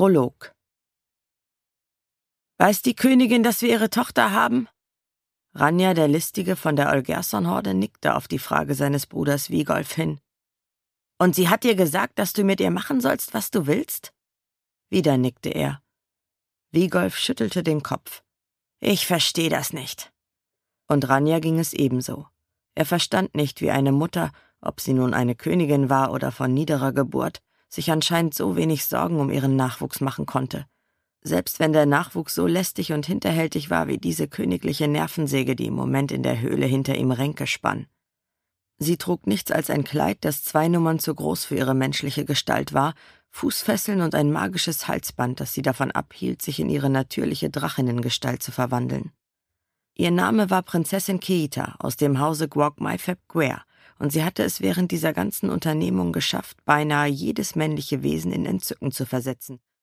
Prolog. »Weiß die Königin, dass wir ihre Tochter haben?« Ranja, der Listige von der Olgerson-Horde, nickte auf die Frage seines Bruders Vigolf hin. »Und sie hat dir gesagt, dass du mit ihr machen sollst, was du willst?« Wieder nickte er. Vigolf schüttelte den Kopf. »Ich verstehe das nicht.« Und Ranja ging es ebenso. Er verstand nicht, wie eine Mutter, ob sie nun eine Königin war oder von niederer Geburt, sich anscheinend so wenig Sorgen um ihren Nachwuchs machen konnte. Selbst wenn der Nachwuchs so lästig und hinterhältig war wie diese königliche Nervensäge, die im Moment in der Höhle hinter ihm Ränke spann. Sie trug nichts als ein Kleid, das 2 Nummern zu groß für ihre menschliche Gestalt war, Fußfesseln und ein magisches Halsband, das sie davon abhielt, sich in ihre natürliche Drachinnengestalt zu verwandeln. Ihr Name war Prinzessin Keita aus dem Hause Gwog-Maifeb-Gwer, und sie hatte es während dieser ganzen Unternehmung geschafft, beinahe jedes männliche Wesen in Entzücken zu versetzen,